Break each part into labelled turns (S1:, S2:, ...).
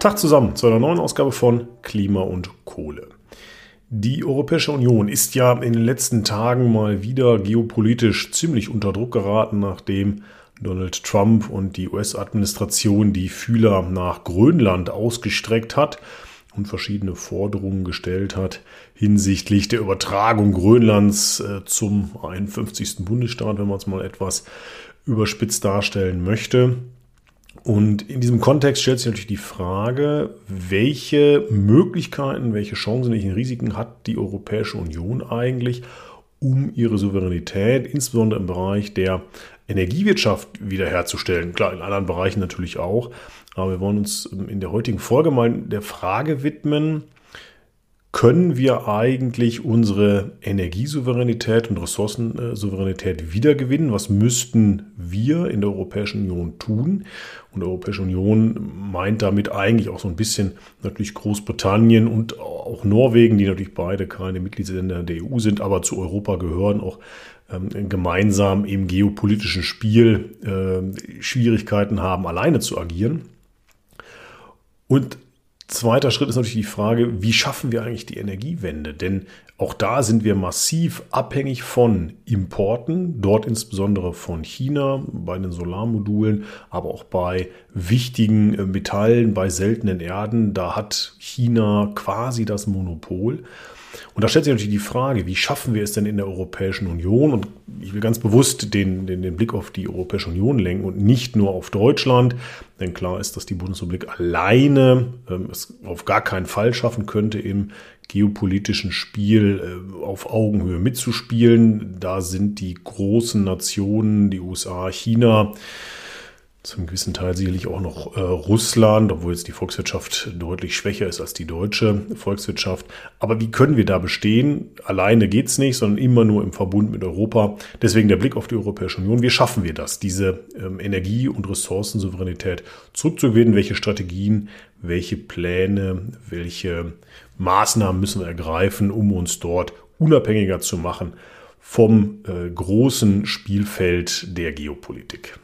S1: Tag zusammen zu einer neuen Ausgabe von Klima und Kohle. Die Europäische Union ist ja in den letzten Tagen mal wieder geopolitisch ziemlich unter Druck geraten, nachdem Donald Trump und die US-Administration die Fühler nach Grönland ausgestreckt hat und verschiedene Forderungen gestellt hat hinsichtlich der Übertragung Grönlands zum 51. Bundesstaat, wenn man es mal etwas überspitzt darstellen möchte. Und in diesem Kontext stellt sich natürlich die Frage, welche Möglichkeiten, welche Chancen, welche Risiken hat die Europäische Union eigentlich, um ihre Souveränität, insbesondere im Bereich der Energiewirtschaft, wiederherzustellen. Klar, in anderen Bereichen natürlich auch. Aber wir wollen uns in der heutigen Folge mal der Frage widmen, können wir eigentlich unsere Energiesouveränität und Ressourcensouveränität wiedergewinnen? Was müssten wir in der Europäischen Union tun? Und die Europäische Union meint damit eigentlich auch so ein bisschen natürlich Großbritannien und auch Norwegen, die natürlich beide keine Mitgliedsländer der EU sind, aber zu Europa gehören, auch gemeinsam im geopolitischen Spiel Schwierigkeiten haben, alleine zu agieren. Und zweiter Schritt ist natürlich die Frage, wie schaffen wir eigentlich die Energiewende? Denn auch da sind wir massiv abhängig von Importen, dort insbesondere von China, bei den Solarmodulen, aber auch bei wichtigen Metallen, bei seltenen Erden. Da hat China quasi das Monopol. Und da stellt sich natürlich die Frage, wie schaffen wir es denn in der Europäischen Union? Und ich will ganz bewusst den Blick auf die Europäische Union lenken und nicht nur auf Deutschland. Denn klar ist, dass die Bundesrepublik alleine es auf gar keinen Fall schaffen könnte, im geopolitischen Spiel auf Augenhöhe mitzuspielen. Da sind die großen Nationen, die USA, China, zum gewissen Teil sicherlich auch noch Russland, obwohl jetzt die Volkswirtschaft deutlich schwächer ist als die deutsche Volkswirtschaft. Aber wie können wir da bestehen? Alleine geht's nicht, sondern immer nur im Verbund mit Europa. Deswegen der Blick auf die Europäische Union. Wie schaffen wir das, diese Energie- und Ressourcensouveränität zurückzugewinnen? Welche Strategien, welche Pläne, welche Maßnahmen müssen wir ergreifen, um uns dort unabhängiger zu machen vom großen Spielfeld der Geopolitik?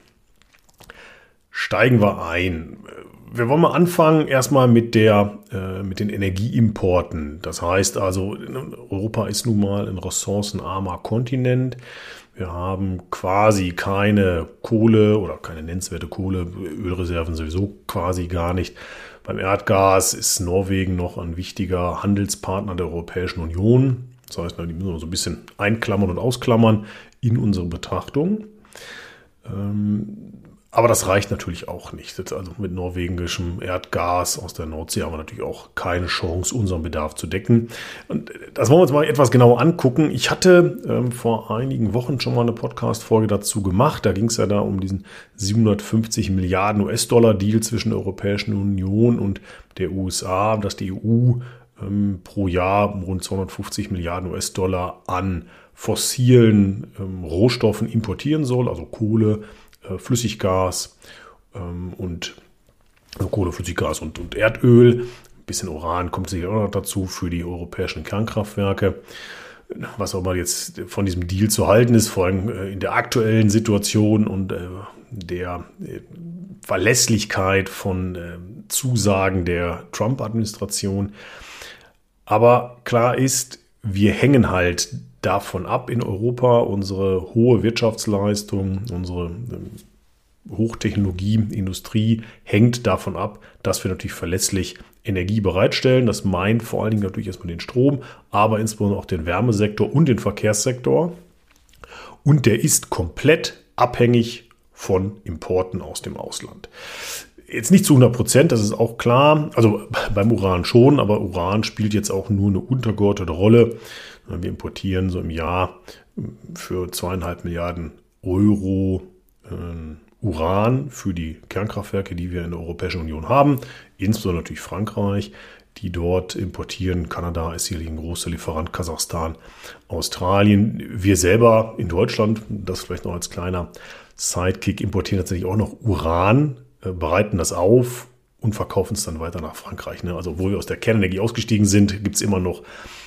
S1: Steigen wir ein. Wir wollen mal anfangen erstmal mit den Energieimporten. Das heißt also, Europa ist nun mal ein ressourcenarmer Kontinent. Wir haben quasi keine Kohle oder keine nennenswerte Kohle, Ölreserven sowieso quasi gar nicht. Beim Erdgas ist Norwegen noch ein wichtiger Handelspartner der Europäischen Union. Das heißt, die müssen wir so ein bisschen einklammern und ausklammern in unsere Betrachtung. Aber das reicht natürlich auch nicht. Also mit norwegischem Erdgas aus der Nordsee haben wir natürlich auch keine Chance, unseren Bedarf zu decken. Und das wollen wir uns mal etwas genauer angucken. Ich hatte vor einigen Wochen schon mal eine Podcast-Folge dazu gemacht. Da ging es ja da um diesen 750 Milliarden US-Dollar-Deal zwischen der Europäischen Union und der USA, dass die EU pro Jahr rund 250 Milliarden US-Dollar an fossilen Rohstoffen importieren soll, also Kohle, Flüssiggas und Kohle, Flüssiggas und Erdöl. Ein bisschen Uran kommt sicher auch noch dazu für die europäischen Kernkraftwerke. Was auch immer jetzt von diesem Deal zu halten ist, vor allem in der aktuellen Situation und der Verlässlichkeit von Zusagen der Trump-Administration. Aber klar ist, wir hängen halt davon ab in Europa, unsere hohe Wirtschaftsleistung, unsere Hochtechnologie, Industrie hängt davon ab, dass wir natürlich verlässlich Energie bereitstellen. Das meint vor allen Dingen natürlich erstmal den Strom, aber insbesondere auch den Wärmesektor und den Verkehrssektor. Und der ist komplett abhängig von Importen aus dem Ausland. Jetzt nicht zu 100%, das ist auch klar. Also beim Uran schon, aber Uran spielt jetzt auch nur eine untergeordnete Rolle. Wir importieren so im Jahr für 2,5 Milliarden Euro Uran für die Kernkraftwerke, die wir in der Europäischen Union haben. Insbesondere natürlich Frankreich, die dort importieren. Kanada ist sicherlich ein großer Lieferant, Kasachstan, Australien. Wir selber in Deutschland, das vielleicht noch als kleiner Sidekick, importieren tatsächlich auch noch Uran, bereiten das auf und verkaufen es dann weiter nach Frankreich. Also obwohl wir aus der Kernenergie ausgestiegen sind, gibt es immer noch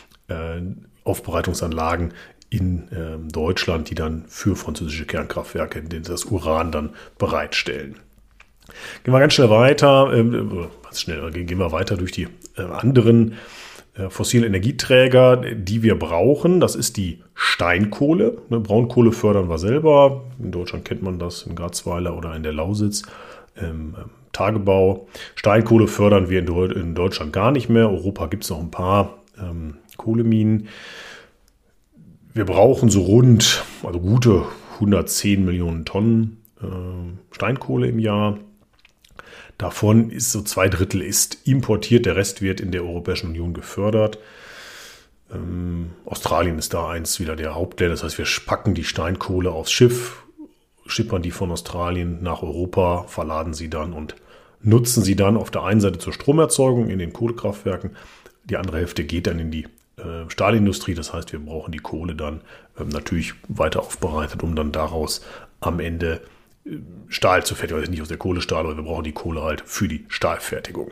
S1: Aufbereitungsanlagen in Deutschland, die dann für französische Kernkraftwerke das Uran dann bereitstellen. Gehen wir ganz schnell weiter, gehen wir weiter durch die anderen fossilen Energieträger, die wir brauchen. Das ist die Steinkohle. Braunkohle fördern wir selber. In Deutschland kennt man das, in Garzweiler oder in der Lausitz. Tagebau. Steinkohle fördern wir in Deutschland gar nicht mehr. Europa gibt es noch ein paar Kohleminen. Wir brauchen so gute 110 Millionen Tonnen Steinkohle im Jahr. Davon ist so 2/3 ist importiert, der Rest wird in der Europäischen Union gefördert. Australien ist da wieder der Hauptländer. Das heißt, wir packen die Steinkohle aufs Schiff, schippern die von Australien nach Europa, verladen sie dann und nutzen sie dann auf der einen Seite zur Stromerzeugung in den Kohlekraftwerken. Die andere Hälfte geht dann in die Stahlindustrie. Das heißt, wir brauchen die Kohle dann natürlich weiter aufbereitet, um dann daraus am Ende Stahl zu fertigen. Also nicht aus der Kohle Stahl, aber wir brauchen die Kohle halt für die Stahlfertigung.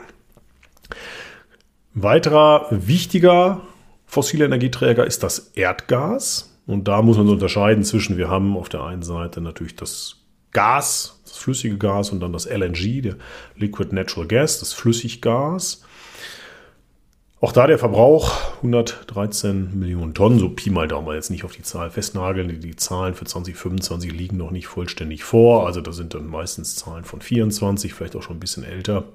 S1: Weiterer wichtiger fossiler Energieträger ist das Erdgas. Und da muss man so unterscheiden zwischen, wir haben auf der einen Seite natürlich das Gas, das flüssige Gas und dann das LNG, der Liquid Natural Gas, das Flüssiggas. Auch da der Verbrauch 113 Millionen Tonnen, so Pi mal Daumen, jetzt nicht auf die Zahl festnageln. Die Zahlen für 2025 liegen noch nicht vollständig vor. Also da sind dann meistens Zahlen von 24, vielleicht auch schon ein bisschen älter.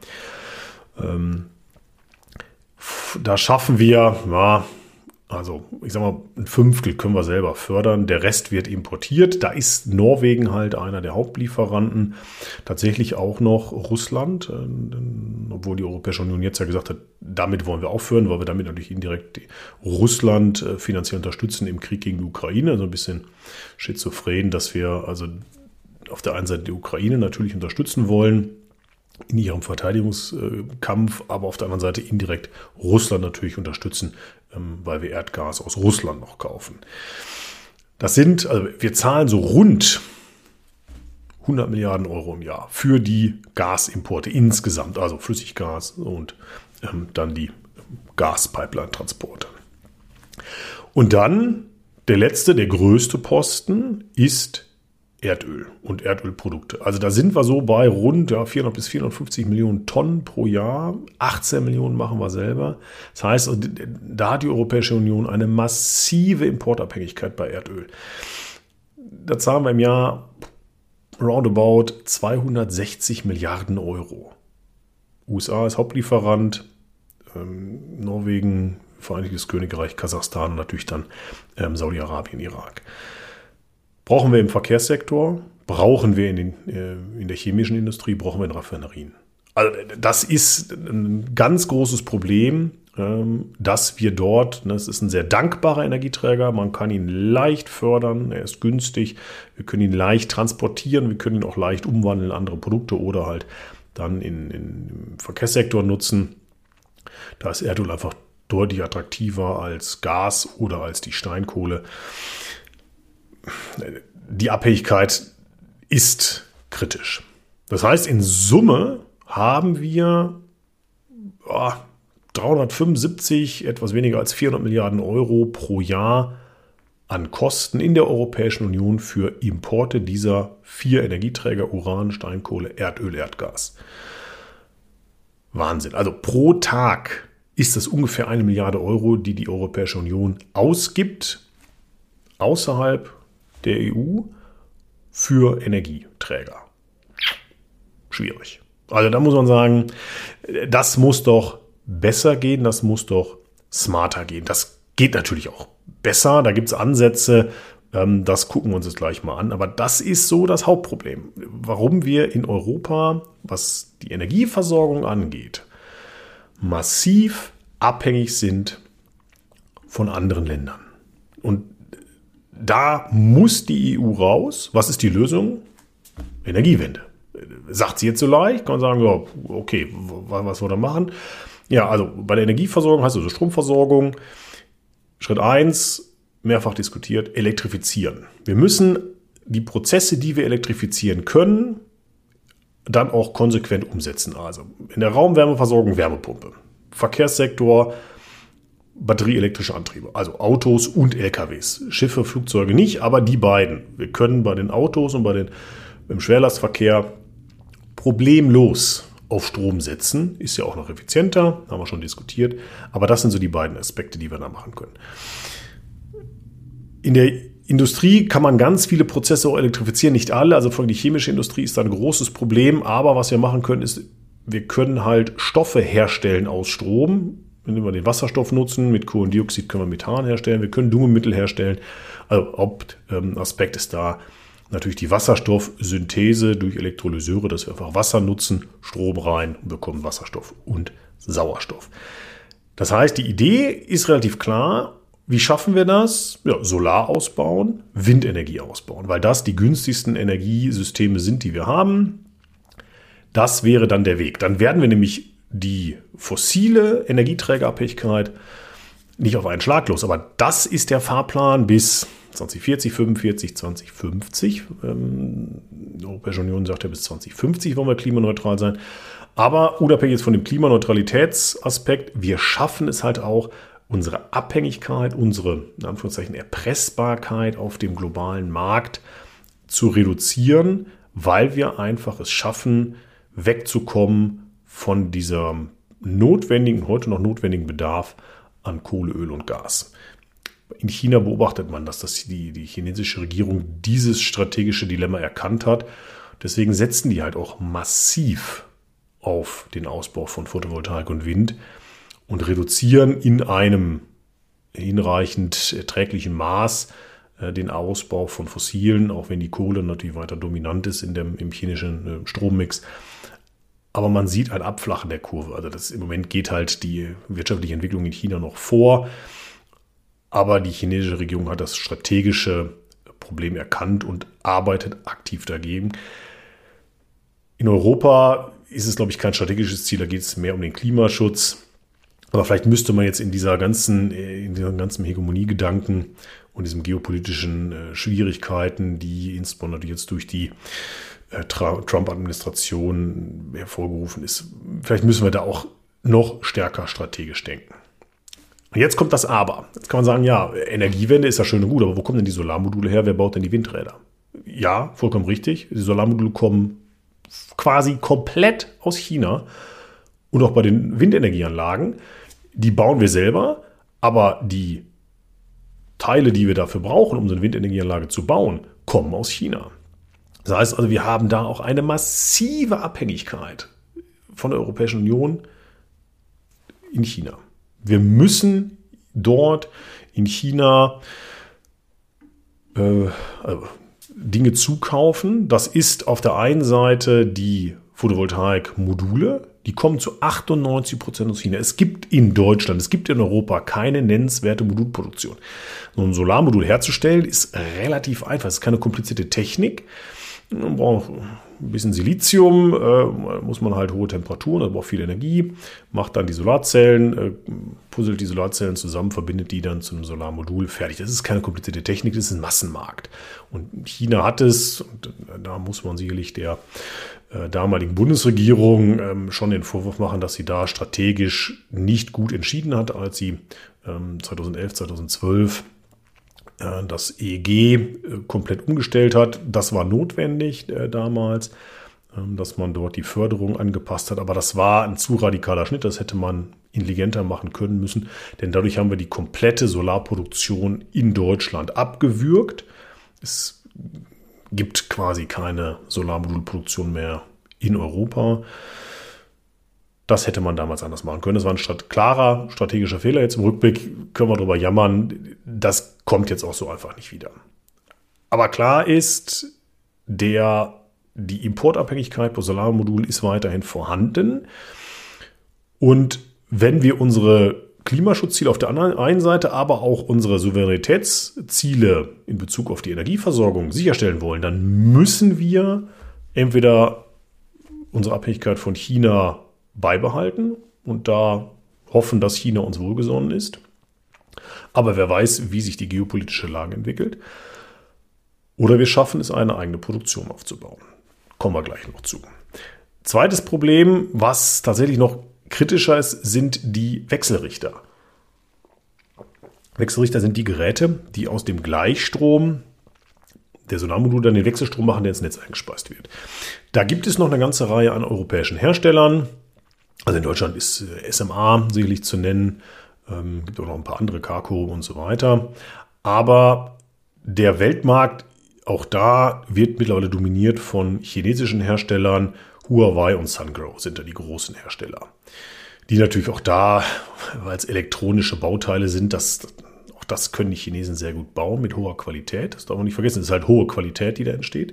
S1: Da schaffen wir, ich sag mal, 1/5 können wir selber fördern. Der Rest wird importiert. Da ist Norwegen halt einer der Hauptlieferanten. Tatsächlich auch noch Russland, obwohl die Europäische Union jetzt ja gesagt hat, damit wollen wir aufhören, weil wir damit natürlich indirekt Russland finanziell unterstützen im Krieg gegen die Ukraine. Also ein bisschen schizophren, dass wir also auf der einen Seite die Ukraine natürlich unterstützen wollen in ihrem Verteidigungskampf, aber auf der anderen Seite indirekt Russland natürlich unterstützen, weil wir Erdgas aus Russland noch kaufen. Wir zahlen so rund 100 Milliarden Euro im Jahr für die Gasimporte insgesamt, also Flüssiggas und dann die Gaspipeline-Transporte. Und dann der größte Posten ist Erdöl und Erdölprodukte. Also da sind wir so bei rund 400 bis 450 Millionen Tonnen pro Jahr. 18 Millionen machen wir selber. Das heißt, da hat die Europäische Union eine massive Importabhängigkeit bei Erdöl. Da zahlen wir im Jahr roundabout 260 Milliarden Euro. USA ist Hauptlieferant, Norwegen, Vereinigtes Königreich, Kasachstan und natürlich dann Saudi-Arabien, Irak. Brauchen wir im Verkehrssektor, brauchen wir in der chemischen Industrie, brauchen wir in Raffinerien. Also das ist ein ganz großes Problem, dass wir dort, das ist ein sehr dankbarer Energieträger, man kann ihn leicht fördern, er ist günstig, wir können ihn leicht transportieren, wir können ihn auch leicht umwandeln in andere Produkte oder halt dann im Verkehrssektor nutzen. Da ist Erdöl einfach deutlich attraktiver als Gas oder als die Steinkohle. Die Abhängigkeit ist kritisch. Das heißt, in Summe haben wir 375, etwas weniger als 400 Milliarden Euro pro Jahr an Kosten in der Europäischen Union für Importe dieser 4 Energieträger: Uran, Steinkohle, Erdöl, Erdgas. Wahnsinn. Also pro Tag ist das ungefähr 1 Milliarde Euro, die die Europäische Union ausgibt, außerhalb der EU für Energieträger. Schwierig. Also da muss man sagen, das muss doch besser gehen, das muss doch smarter gehen. Das geht natürlich auch besser, da gibt es Ansätze, das gucken wir uns jetzt gleich mal an. Aber das ist so das Hauptproblem, warum wir in Europa, was die Energieversorgung angeht, massiv abhängig sind von anderen Ländern. Und da muss die EU raus. Was ist die Lösung? Energiewende. Sagt sie jetzt so leicht, kann man sagen, ja, okay, was wollen wir machen? Ja, also bei der Energieversorgung heißt also Stromversorgung. Schritt 1, mehrfach diskutiert, elektrifizieren. Wir müssen die Prozesse, die wir elektrifizieren können, dann auch konsequent umsetzen. Also in der Raumwärmeversorgung Wärmepumpe. Verkehrssektor batterieelektrische Antriebe, also Autos und LKWs. Schiffe, Flugzeuge nicht, aber die beiden. Wir können bei den Autos und im Schwerlastverkehr problemlos auf Strom setzen. Ist ja auch noch effizienter, haben wir schon diskutiert. Aber das sind so die beiden Aspekte, die wir da machen können. In der Industrie kann man ganz viele Prozesse auch elektrifizieren, nicht alle. Also vor allem die chemische Industrie ist da ein großes Problem. Aber was wir machen können, ist, wir können halt Stoffe herstellen aus Strom. Wenn wir den Wasserstoff nutzen, mit Kohlendioxid können wir Methan herstellen, wir können Düngemittel herstellen. Also Hauptaspekt ist da natürlich die Wasserstoffsynthese durch Elektrolyseure, dass wir einfach Wasser nutzen, Strom rein und bekommen Wasserstoff und Sauerstoff. Das heißt, die Idee ist relativ klar. Wie schaffen wir das? Ja, Solar ausbauen, Windenergie ausbauen, weil das die günstigsten Energiesysteme sind, die wir haben. Das wäre dann der Weg. Dann werden wir nämlich die fossile Energieträgerabhängigkeit nicht auf einen Schlag los. Aber das ist der Fahrplan bis 2040, 45, 2050. Die Europäische Union sagt ja, bis 2050 wollen wir klimaneutral sein. Aber unabhängig jetzt von dem Klimaneutralitätsaspekt, wir schaffen es halt auch, unsere Abhängigkeit, unsere in Anführungszeichen Erpressbarkeit auf dem globalen Markt zu reduzieren, weil wir einfach es schaffen, wegzukommen von diesem heute noch notwendigen Bedarf an Kohle, Öl und Gas. In China beobachtet man, dass die chinesische Regierung dieses strategische Dilemma erkannt hat. Deswegen setzen die halt auch massiv auf den Ausbau von Photovoltaik und Wind und reduzieren in einem hinreichend erträglichen Maß den Ausbau von Fossilen, auch wenn die Kohle natürlich weiter dominant ist im chinesischen Strommix. Aber man sieht ein Abflachen der Kurve. Also im Moment geht halt die wirtschaftliche Entwicklung in China noch vor. Aber die chinesische Regierung hat das strategische Problem erkannt und arbeitet aktiv dagegen. In Europa ist es, glaube ich, kein strategisches Ziel. Da geht es mehr um den Klimaschutz. Aber vielleicht müsste man jetzt in diesem ganzen Hegemoniegedanken und diesen geopolitischen Schwierigkeiten, die insbesondere jetzt durch die Trump-Administration hervorgerufen ist. Vielleicht müssen wir da auch noch stärker strategisch denken. Jetzt kommt das Aber. Jetzt kann man sagen, ja, Energiewende ist ja schön und gut, aber wo kommen denn die Solarmodule her? Wer baut denn die Windräder? Ja, vollkommen richtig. Die Solarmodule kommen quasi komplett aus China und auch bei den Windenergieanlagen. Die bauen wir selber, aber die Teile, die wir dafür brauchen, um so eine Windenergieanlage zu bauen, kommen aus China. Das heißt also, wir haben da auch eine massive Abhängigkeit von der Europäischen Union in China. Wir müssen dort in China Dinge zukaufen. Das ist auf der einen Seite die Photovoltaik-Module, die kommen zu 98% aus China. Es gibt in Deutschland, es gibt in Europa keine nennenswerte Modulproduktion. So ein Solarmodul herzustellen ist relativ einfach. Es ist keine komplizierte Technik. Man braucht ein bisschen Silizium, muss man halt hohe Temperaturen, also braucht viel Energie, macht dann die Solarzellen, puzzelt die Solarzellen zusammen, verbindet die dann zu einem Solarmodul, fertig. Das ist keine komplizierte Technik, das ist ein Massenmarkt. Und China hat es, und da muss man sicherlich der damaligen Bundesregierung schon den Vorwurf machen, dass sie da strategisch nicht gut entschieden hat, als sie 2011, 2012 das EEG komplett umgestellt hat. Das war notwendig damals, dass man dort die Förderung angepasst hat. Aber das war ein zu radikaler Schnitt. Das hätte man intelligenter machen können müssen. Denn dadurch haben wir die komplette Solarproduktion in Deutschland abgewürgt. Es gibt quasi keine Solarmodulproduktion mehr in Europa. Das hätte man damals anders machen können. Das war ein klarer strategischer Fehler. Jetzt im Rückblick können wir darüber jammern. Das kommt jetzt auch so einfach nicht wieder. Aber klar ist, die Importabhängigkeit bei Solarmodulen ist weiterhin vorhanden. Und wenn wir unsere Klimaschutzziele auf der einen Seite, aber auch unsere Souveränitätsziele in Bezug auf die Energieversorgung sicherstellen wollen, dann müssen wir entweder unsere Abhängigkeit von China beibehalten und da hoffen, dass China uns wohlgesonnen ist. Aber wer weiß, wie sich die geopolitische Lage entwickelt. Oder wir schaffen es, eine eigene Produktion aufzubauen. Kommen wir gleich noch zu. Zweites Problem, was tatsächlich noch kritischer ist, sind die Wechselrichter. Wechselrichter sind die Geräte, die aus dem Gleichstrom der Solarmodule dann den Wechselstrom machen, der ins Netz eingespeist wird. Da gibt es noch eine ganze Reihe an europäischen Herstellern. Also in Deutschland ist SMA sicherlich zu nennen. Gibt auch noch ein paar andere, Carco und so weiter. Aber der Weltmarkt, auch da, wird mittlerweile dominiert von chinesischen Herstellern. Huawei und Sungrow sind da die großen Hersteller. Die natürlich auch da, weil es elektronische Bauteile sind, auch das können die Chinesen sehr gut bauen mit hoher Qualität. Das darf man nicht vergessen, es ist halt hohe Qualität, die da entsteht.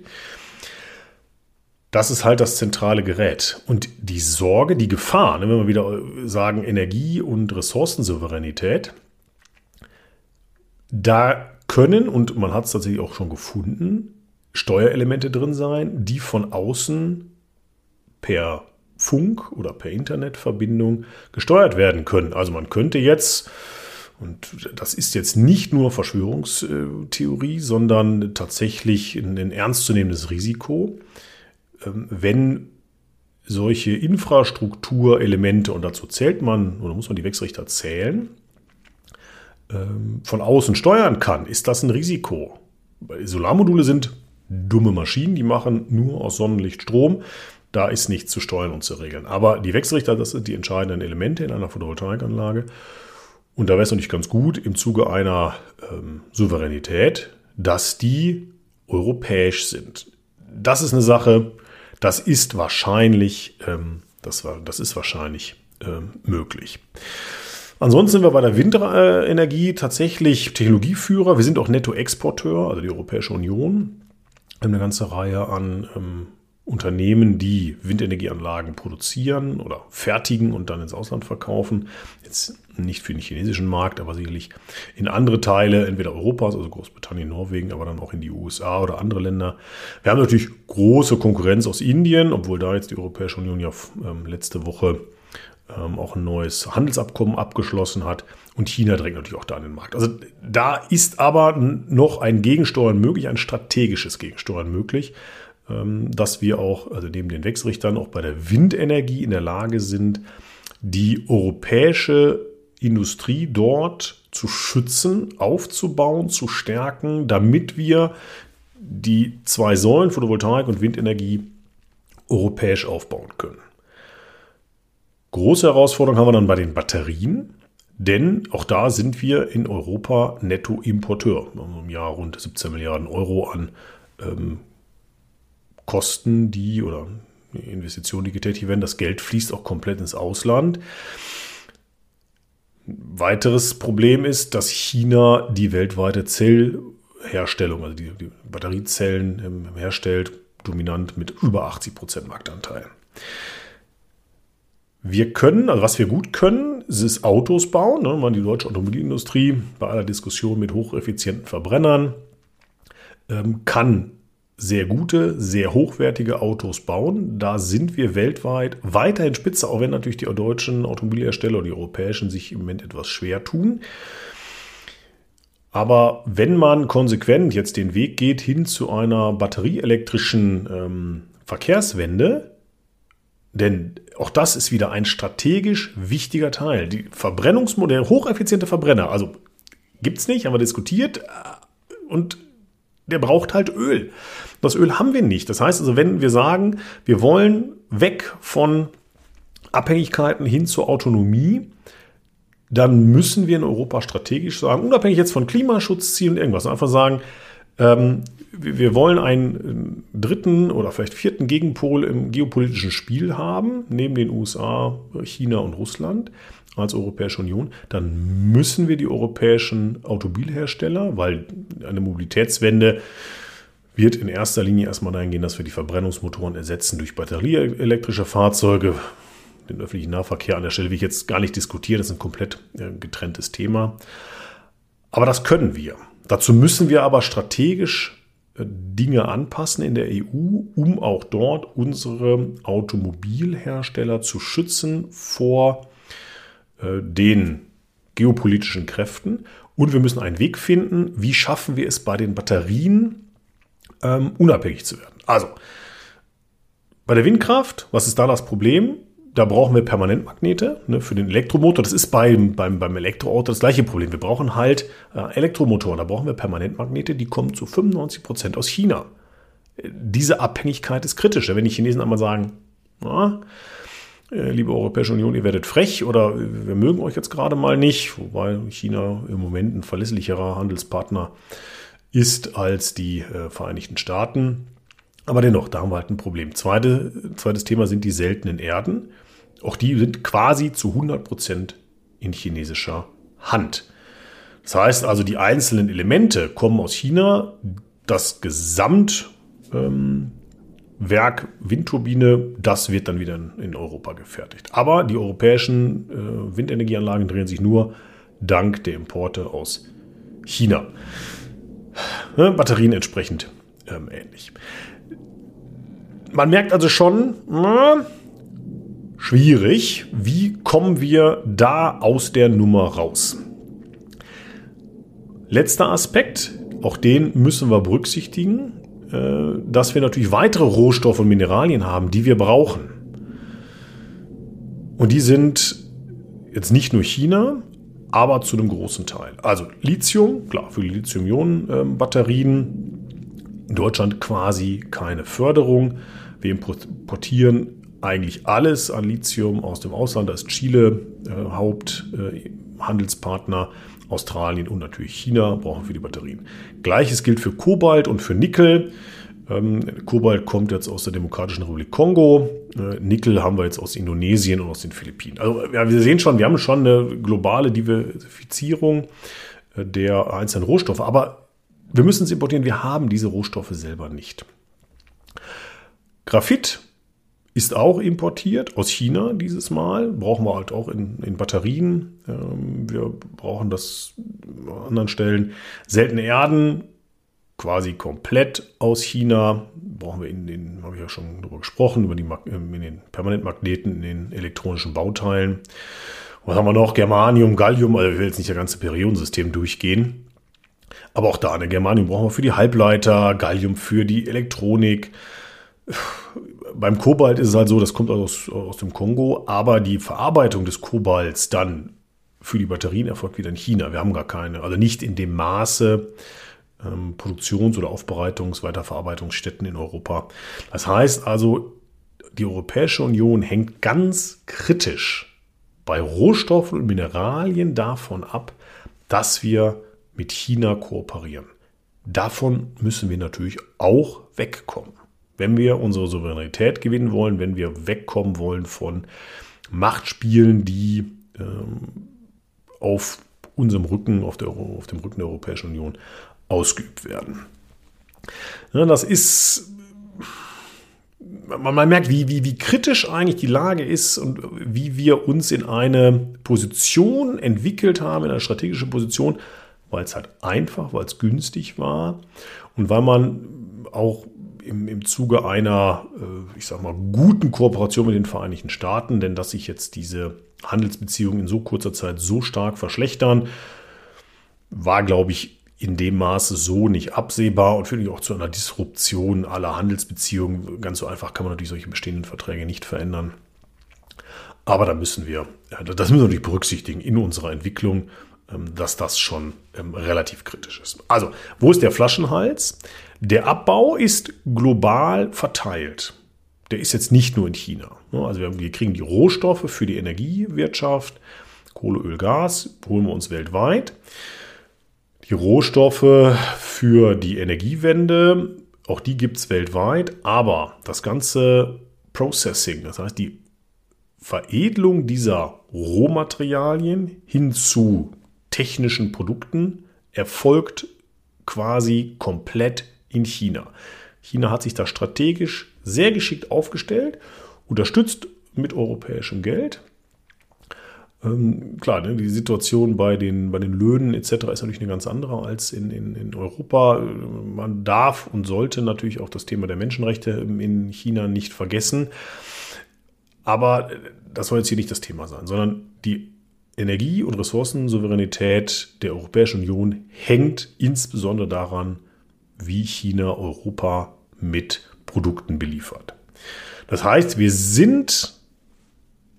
S1: Das ist halt das zentrale Gerät. Und die Sorge, die Gefahr, wenn wir wieder sagen Energie- und Ressourcensouveränität, da können, und man hat es tatsächlich auch schon gefunden, Steuerelemente drin sein, die von außen per Funk oder per Internetverbindung gesteuert werden können. Also man könnte jetzt, und das ist jetzt nicht nur Verschwörungstheorie, sondern tatsächlich ein ernstzunehmendes Risiko, wenn solche Infrastrukturelemente, und dazu zählt man, oder muss man die Wechselrichter zählen, von außen steuern kann, ist das ein Risiko. Weil Solarmodule sind dumme Maschinen, die machen nur aus Sonnenlicht Strom. Da ist nichts zu steuern und zu regeln. Aber die Wechselrichter, das sind die entscheidenden Elemente in einer Photovoltaikanlage. Und da wäre es natürlich ganz gut im Zuge einer Souveränität, dass die europäisch sind. Das ist eine Sache, das ist wahrscheinlich, möglich. Ansonsten sind wir bei der Windenergie tatsächlich Technologieführer. Wir sind auch Nettoexporteur, also die Europäische Union. Wir haben eine ganze Reihe an Unternehmen, die Windenergieanlagen produzieren oder fertigen und dann ins Ausland verkaufen. Jetzt nicht für den chinesischen Markt, aber sicherlich in andere Teile, entweder Europas, also Großbritannien, Norwegen, aber dann auch in die USA oder andere Länder. Wir haben natürlich große Konkurrenz aus Indien, obwohl da jetzt die Europäische Union ja letzte Woche auch ein neues Handelsabkommen abgeschlossen hat. Und China drängt natürlich auch da an den Markt. Also da ist aber noch ein Gegensteuern möglich, ein strategisches Gegensteuern möglich, dass wir auch, also neben den Wechselrichtern, auch bei der Windenergie in der Lage sind, die europäische Industrie dort zu schützen, aufzubauen, zu stärken, damit wir die zwei Säulen, Photovoltaik und Windenergie, europäisch aufbauen können. Große Herausforderung haben wir dann bei den Batterien, denn auch da sind wir in Europa Nettoimporteur. Wir haben im Jahr rund 17 Milliarden Euro an Kosten, oder Investitionen, die getätigt werden. Das Geld fließt auch komplett ins Ausland. Weiteres Problem ist, dass China die weltweite Zellherstellung, also die Batteriezellen herstellt, dominant mit über 80% Marktanteil. Wir können, also was wir gut können, ist Autos bauen. Die deutsche Automobilindustrie bei aller Diskussion mit hocheffizienten Verbrennern kann sehr gute, sehr hochwertige Autos bauen. Da sind wir weltweit weiterhin Spitze, auch wenn natürlich die deutschen Automobilhersteller und die europäischen sich im Moment etwas schwer tun. Aber wenn man konsequent jetzt den Weg geht hin zu einer batterieelektrischen Verkehrswende, denn auch das ist wieder ein strategisch wichtiger Teil. Die Verbrennungsmodelle, hocheffiziente Verbrenner, also gibt es nicht, haben wir diskutiert, und der braucht halt Öl. Das Öl haben wir nicht. Das heißt also, wenn wir sagen, wir wollen weg von Abhängigkeiten hin zur Autonomie, dann müssen wir in Europa strategisch sagen, unabhängig jetzt von Klimaschutzzielen, irgendwas, einfach sagen, wir wollen einen dritten oder vielleicht vierten Gegenpol im geopolitischen Spiel haben, neben den USA, China und Russland als Europäische Union. Dann müssen wir die europäischen Automobilhersteller, weil eine Mobilitätswende wird in erster Linie erstmal dahin gehen, dass wir die Verbrennungsmotoren ersetzen durch batterieelektrische Fahrzeuge. Den öffentlichen Nahverkehr an der Stelle will ich jetzt gar nicht diskutieren, das ist ein komplett getrenntes Thema. Aber das können wir. Dazu müssen wir aber strategisch Dinge anpassen in der EU, um auch dort unsere Automobilhersteller zu schützen vor den geopolitischen Kräften. Und wir müssen einen Weg finden, wie schaffen wir es bei den Batterien unabhängig zu werden. Also bei der Windkraft, was ist da das Problem? Da brauchen wir Permanentmagnete, ne, für den Elektromotor. Das ist beim Elektroauto das gleiche Problem. Wir brauchen halt Elektromotoren. Da brauchen wir Permanentmagnete, die kommen zu 95% aus China. Diese Abhängigkeit ist kritisch. Wenn die Chinesen einmal sagen, liebe Europäische Union, ihr werdet frech oder wir mögen euch jetzt gerade mal nicht, wobei China im Moment ein verlässlicherer Handelspartner ist als die Vereinigten Staaten. Aber dennoch, da haben wir halt ein Problem. Zweites Thema sind die seltenen Erden. Auch die sind quasi zu 100% in chinesischer Hand. Das heißt also, die einzelnen Elemente kommen aus China. Das Gesamtwerk Windturbine, das wird dann wieder in Europa gefertigt. Aber die europäischen Windenergieanlagen drehen sich nur dank der Importe aus China. Batterien entsprechend ähnlich. Man merkt also schon, schwierig, wie kommen wir da aus der Nummer raus? Letzter Aspekt, auch den müssen wir berücksichtigen, dass wir natürlich weitere Rohstoffe und Mineralien haben, die wir brauchen. Und die sind jetzt nicht nur China, aber zu einem großen Teil. Also Lithium, klar, für die Lithium-Ionen-Batterien. In Deutschland quasi keine Förderung. Wir importieren eigentlich alles an Lithium aus dem Ausland. Da ist Chile Haupthandelspartner, Australien und natürlich China brauchen wir für die Batterien. Gleiches gilt für Kobalt und für Nickel. Kobalt kommt jetzt aus der Demokratischen Republik Kongo. Nickel haben wir jetzt aus Indonesien und aus den Philippinen. Also ja, wir sehen schon, wir haben schon eine globale Diversifizierung der einzelnen Rohstoffe. Aber wir müssen es importieren. Wir haben diese Rohstoffe selber nicht. Graphit ist auch importiert aus China dieses Mal. Brauchen wir halt auch in Batterien. Wir brauchen das an anderen Stellen. Seltene Erden quasi komplett aus China. Brauchen wir habe ich ja schon drüber gesprochen, in den Permanentmagneten, in den elektronischen Bauteilen. Was haben wir noch? Germanium, Gallium. Also ich will jetzt nicht das ganze Periodensystem durchgehen. Aber auch da, Germanium brauchen wir für die Halbleiter, Gallium für die Elektronik. Beim Kobalt ist es halt so, das kommt aus dem Kongo, aber die Verarbeitung des Kobalts dann für die Batterien erfolgt wieder in China. Wir haben gar keine, also nicht in dem Maße Produktions- oder Weiterverarbeitungsstätten in Europa. Das heißt also, die Europäische Union hängt ganz kritisch bei Rohstoffen und Mineralien davon ab, dass wir mit China kooperieren. Davon müssen wir natürlich auch wegkommen. Wenn wir unsere Souveränität gewinnen wollen, wenn wir wegkommen wollen von Machtspielen, die auf unserem Rücken, auf dem Rücken der Europäischen Union ausgeübt werden. Ja, das ist, man merkt, wie kritisch eigentlich die Lage ist und wie wir uns in eine Position entwickelt haben, in eine strategische Position, weil es halt einfach, weil es günstig war und weil man auch im Zuge einer, guten Kooperation mit den Vereinigten Staaten, denn dass sich jetzt diese Handelsbeziehungen in so kurzer Zeit so stark verschlechtern, war, glaube ich, in dem Maße so nicht absehbar und finde ich auch zu einer Disruption aller Handelsbeziehungen. Ganz so einfach kann man natürlich solche bestehenden Verträge nicht verändern. Aber das müssen wir natürlich berücksichtigen in unserer Entwicklung, dass das schon relativ kritisch ist. Also, wo ist der Flaschenhals? Der Abbau ist global verteilt. Der ist jetzt nicht nur in China. Also wir kriegen die Rohstoffe für die Energiewirtschaft, Kohle, Öl, Gas, holen wir uns weltweit. Die Rohstoffe für die Energiewende, auch die gibt es weltweit. Aber das ganze Processing, das heißt die Veredelung dieser Rohmaterialien hin zu technischen Produkten, erfolgt quasi komplett in China. China hat sich da strategisch sehr geschickt aufgestellt, unterstützt mit europäischem Geld. Klar, die Situation bei den Löhnen etc. ist natürlich eine ganz andere als in Europa. Man darf und sollte natürlich auch das Thema der Menschenrechte in China nicht vergessen. Aber das soll jetzt hier nicht das Thema sein, sondern die Energie- und Ressourcensouveränität der Europäischen Union hängt insbesondere daran, wie China Europa mit Produkten beliefert. Das heißt, wir sind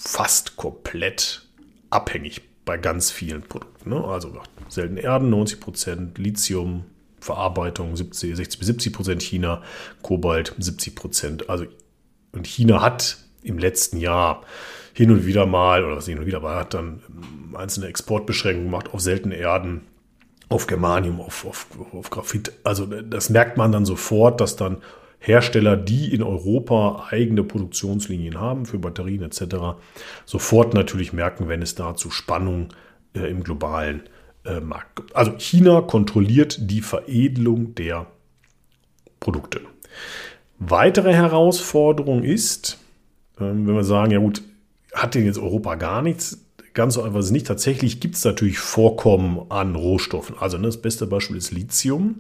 S1: fast komplett abhängig bei ganz vielen Produkten. Ne? Also seltene Erden 90%, Lithium, Verarbeitung 60-70% China, Kobalt 70%. Also, und China hat im letzten Jahr hin und wieder mal, oder was nicht hin und wieder, aber hat dann einzelne Exportbeschränkungen gemacht auf seltene Erden, auf Germanium, auf Graphit. Also das merkt man dann sofort, dass dann Hersteller, die in Europa eigene Produktionslinien haben für Batterien etc., sofort natürlich merken, wenn es da zu Spannungen im globalen Markt gibt. Also China kontrolliert die Veredelung der Produkte. Weitere Herausforderung ist, wenn wir sagen, ja gut, hat denn jetzt Europa gar nichts? Ganz so einfach ist es nicht. Tatsächlich gibt es natürlich Vorkommen an Rohstoffen. Also das beste Beispiel ist Lithium.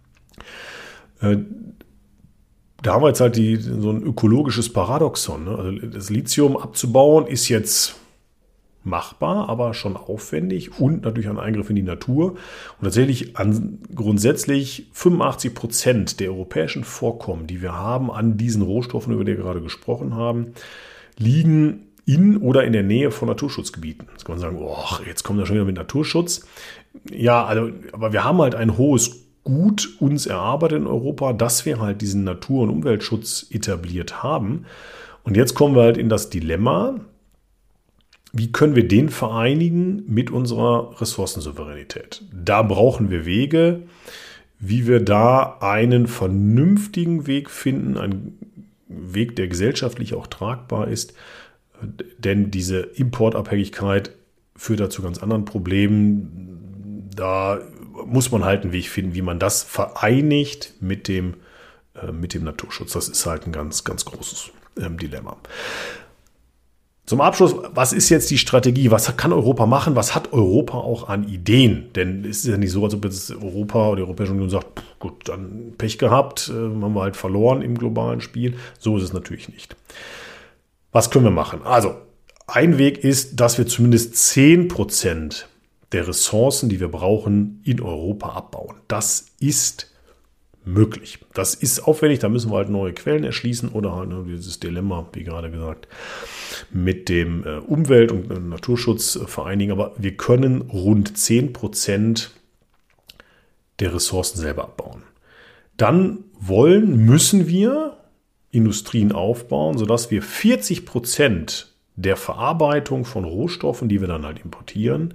S1: Da haben wir jetzt halt so ein ökologisches Paradoxon. Ne? Also das Lithium abzubauen ist jetzt machbar, aber schon aufwendig und natürlich ein Eingriff in die Natur. Und tatsächlich grundsätzlich 85% der europäischen Vorkommen, die wir haben an diesen Rohstoffen, über die wir gerade gesprochen haben, liegen in oder in der Nähe von Naturschutzgebieten. Jetzt kann man sagen, jetzt kommen wir schon wieder mit Naturschutz. Ja, also, aber wir haben halt ein hohes Gut uns erarbeitet in Europa, dass wir halt diesen Natur- und Umweltschutz etabliert haben. Und jetzt kommen wir halt in das Dilemma, wie können wir den vereinigen mit unserer Ressourcensouveränität? Da brauchen wir Wege, wie wir da einen vernünftigen Weg finden, einen Weg, der gesellschaftlich auch tragbar ist. Denn diese Importabhängigkeit führt da zu ganz anderen Problemen. Da muss man halt einen Weg finden, wie man das vereinigt mit dem Naturschutz. Das ist halt ein ganz, ganz großes Dilemma. Zum Abschluss, was ist jetzt die Strategie? Was kann Europa machen? Was hat Europa auch an Ideen? Denn es ist ja nicht so, als ob jetzt Europa oder die Europäische Union sagt, gut, dann Pech gehabt, haben wir halt verloren im globalen Spiel. So ist es natürlich nicht. Was können wir machen? Also, ein Weg ist, dass wir zumindest 10% der Ressourcen, die wir brauchen, in Europa abbauen. Das ist möglich. Das ist aufwendig, da müssen wir halt neue Quellen erschließen oder halt dieses Dilemma, wie gerade gesagt, mit dem Umwelt- und Naturschutz vereinigen. Aber wir können rund 10% der Ressourcen selber abbauen. Dann müssen wir Industrien aufbauen, sodass wir 40% der Verarbeitung von Rohstoffen, die wir dann halt importieren,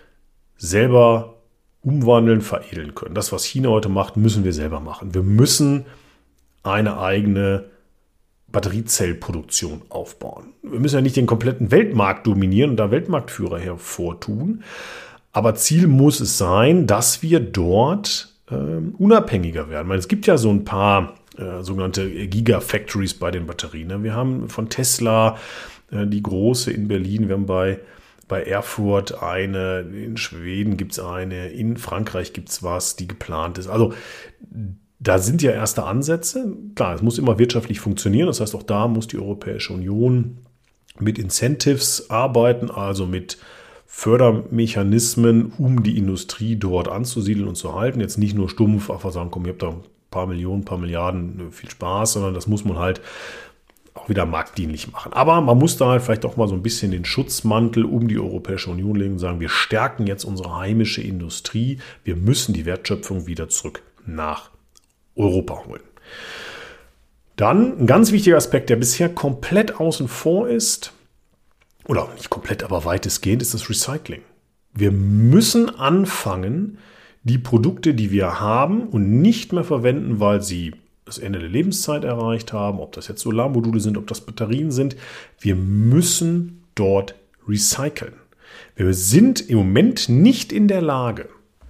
S1: selber umwandeln, veredeln können. Das, was China heute macht, müssen wir selber machen. Wir müssen eine eigene Batteriezellproduktion aufbauen. Wir müssen ja nicht den kompletten Weltmarkt dominieren und da Weltmarktführer hervortun, aber Ziel muss es sein, dass wir dort unabhängiger werden. Ich meine, es gibt ja so ein paar sogenannte Gigafactories bei den Batterien. Ne? Wir haben von Tesla die große in Berlin, wir haben bei Erfurt eine, in Schweden gibt es eine, in Frankreich gibt es was, die geplant ist. Also da sind ja erste Ansätze. Klar, es muss immer wirtschaftlich funktionieren. Das heißt, auch da muss die Europäische Union mit Incentives arbeiten, also mit Fördermechanismen, um die Industrie dort anzusiedeln und zu halten. Jetzt nicht nur stumpf einfach sagen, komm, ihr habt da ein paar Millionen, ein paar Milliarden, viel Spaß, sondern das muss man halt auch wieder marktdienlich machen. Aber man muss da halt vielleicht auch mal so ein bisschen den Schutzmantel um die Europäische Union legen und sagen, wir stärken jetzt unsere heimische Industrie. Wir müssen die Wertschöpfung wieder zurück nach Europa holen. Dann ein ganz wichtiger Aspekt, der bisher komplett außen vor ist, oder nicht komplett, aber weitestgehend, ist das Recycling. Wir müssen anfangen, die Produkte, die wir haben und nicht mehr verwenden, weil sie das Ende der Lebenszeit erreicht haben, ob das jetzt Solarmodule sind, ob das Batterien sind, wir müssen dort recyceln. Wir sind im Moment nicht in der Lage,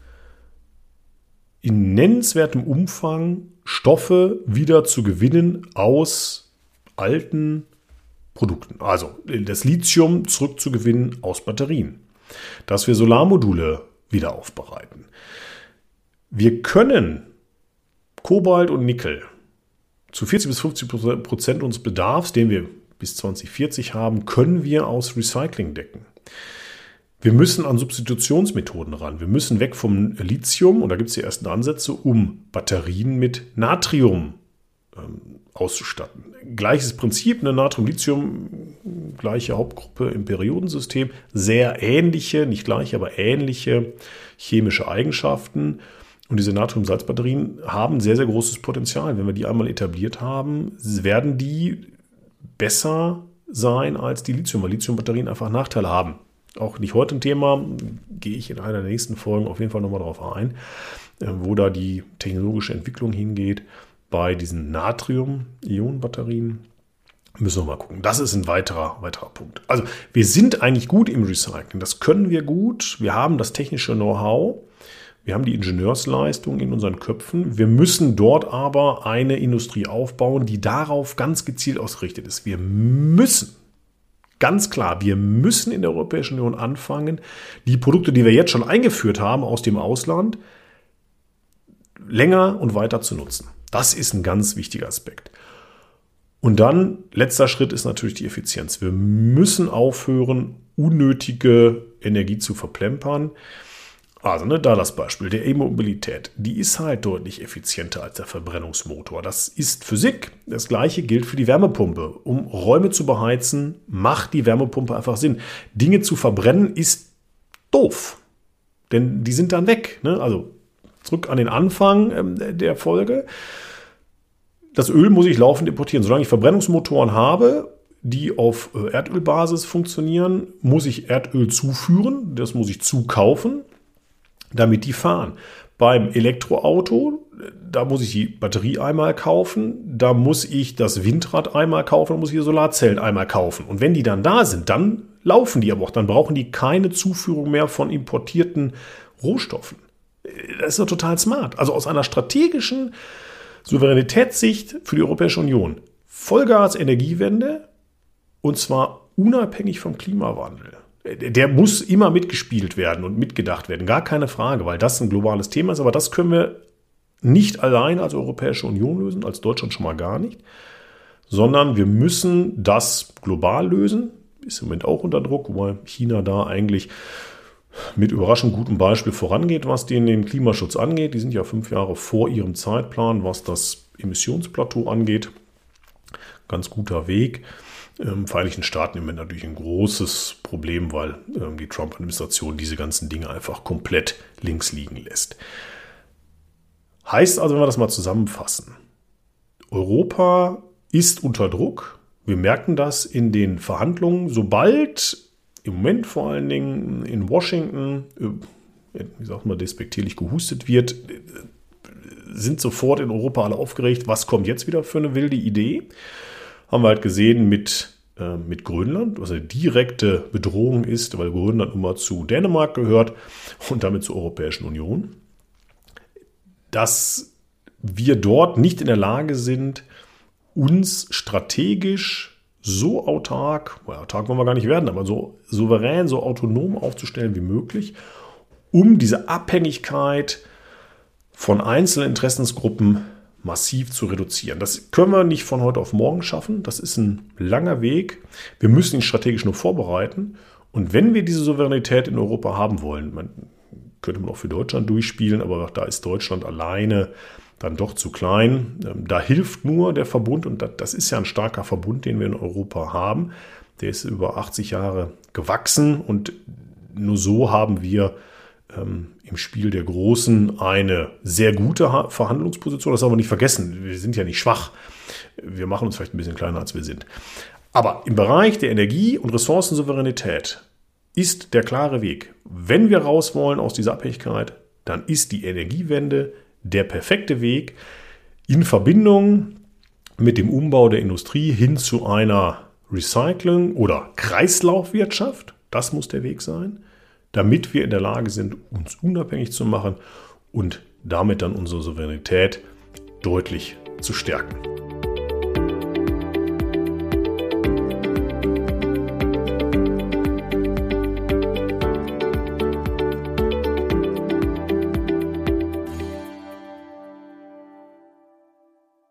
S1: in nennenswertem Umfang Stoffe wieder zu gewinnen aus alten Produkten. Also das Lithium zurückzugewinnen aus Batterien. Dass wir Solarmodule wieder aufbereiten. Wir können Kobalt und Nickel zu 40-50% unseres Bedarfs, den wir bis 2040 haben, können wir aus Recycling decken. Wir müssen an Substitutionsmethoden ran. Wir müssen weg vom Lithium, und da gibt es die ersten Ansätze, um Batterien mit Natrium auszustatten. Gleiches Prinzip, Natrium-Lithium gleiche Hauptgruppe im Periodensystem, sehr ähnliche, nicht gleich, aber ähnliche chemische Eigenschaften. Und diese Natrium-Salz-Batterien haben sehr, sehr großes Potenzial. Wenn wir die einmal etabliert haben, werden die besser sein als die Lithium, weil Lithium-Batterien einfach Nachteile haben. Auch nicht heute ein Thema, gehe ich in einer der nächsten Folgen auf jeden Fall nochmal drauf ein, wo da die technologische Entwicklung hingeht. Bei diesen Natrium-Ionen-Batterien müssen wir mal gucken. Das ist ein weiterer Punkt. Also wir sind eigentlich gut im Recycling. Das können wir gut. Wir haben das technische Know-how. Wir haben die Ingenieursleistung in unseren Köpfen. Wir müssen dort aber eine Industrie aufbauen, die darauf ganz gezielt ausgerichtet ist. Wir müssen, ganz klar, wir müssen in der Europäischen Union anfangen, die Produkte, die wir jetzt schon eingeführt haben aus dem Ausland, länger und weiter zu nutzen. Das ist ein ganz wichtiger Aspekt. Und dann, letzter Schritt ist natürlich die Effizienz. Wir müssen aufhören, unnötige Energie zu verplempern. Also, da das Beispiel der E-Mobilität, die ist halt deutlich effizienter als der Verbrennungsmotor. Das ist Physik. Das Gleiche gilt für die Wärmepumpe. Um Räume zu beheizen, macht die Wärmepumpe einfach Sinn. Dinge zu verbrennen ist doof, denn die sind dann weg. Also zurück an den Anfang der Folge. Das Öl muss ich laufend importieren. Solange ich Verbrennungsmotoren habe, die auf Erdölbasis funktionieren, muss ich Erdöl zuführen. Das muss ich zukaufen, damit die fahren. Beim Elektroauto, da muss ich die Batterie einmal kaufen, da muss ich das Windrad einmal kaufen, da muss ich die Solarzellen einmal kaufen. Und wenn die dann da sind, dann laufen die aber auch. Dann brauchen die keine Zuführung mehr von importierten Rohstoffen. Das ist doch total smart. Also aus einer strategischen Souveränitätssicht für die Europäische Union. Vollgas Energiewende und zwar unabhängig vom Klimawandel. Der muss immer mitgespielt werden und mitgedacht werden. Gar keine Frage, weil das ein globales Thema ist. Aber das können wir nicht allein als Europäische Union lösen, als Deutschland schon mal gar nicht, sondern wir müssen das global lösen. Ist im Moment auch unter Druck, wobei China da eigentlich mit überraschend gutem Beispiel vorangeht, was den Klimaschutz angeht. Die sind ja 5 Jahre vor ihrem Zeitplan, was das Emissionsplateau angeht. Ganz guter Weg. Vereinigten Staaten im Moment natürlich ein großes Problem, weil die Trump-Administration diese ganzen Dinge einfach komplett links liegen lässt. Heißt also, wenn wir das mal zusammenfassen, Europa ist unter Druck. Wir merken das in den Verhandlungen, sobald im Moment vor allen Dingen in Washington, wie sagt man, despektierlich gehustet wird, sind sofort in Europa alle aufgeregt. Was kommt jetzt wieder für eine wilde Idee? Haben wir halt gesehen mit Grönland, was eine direkte Bedrohung ist, weil Grönland immer zu Dänemark gehört und damit zur Europäischen Union. Dass wir dort nicht in der Lage sind, uns strategisch so autark wollen wir gar nicht werden, aber so souverän, so autonom aufzustellen wie möglich, um diese Abhängigkeit von einzelnen Interessensgruppen massiv zu reduzieren. Das können wir nicht von heute auf morgen schaffen. Das ist ein langer Weg. Wir müssen ihn strategisch nur vorbereiten. Und wenn wir diese Souveränität in Europa haben wollen, könnte man auch für Deutschland durchspielen, aber da ist Deutschland alleine dann doch zu klein. Da hilft nur der Verbund und das ist ja ein starker Verbund, den wir in Europa haben. Der ist über 80 Jahre gewachsen und nur so haben wir im Spiel der Großen eine sehr gute Verhandlungsposition. Das darf man nicht vergessen. Wir sind ja nicht schwach. Wir machen uns vielleicht ein bisschen kleiner, als wir sind. Aber im Bereich der Energie- und Ressourcensouveränität ist der klare Weg. Wenn wir raus wollen aus dieser Abhängigkeit, dann ist die Energiewende der perfekte Weg in Verbindung mit dem Umbau der Industrie hin zu einer Recycling- oder Kreislaufwirtschaft. Das muss der Weg sein, damit wir in der Lage sind, uns unabhängig zu machen und damit dann unsere Souveränität deutlich zu stärken.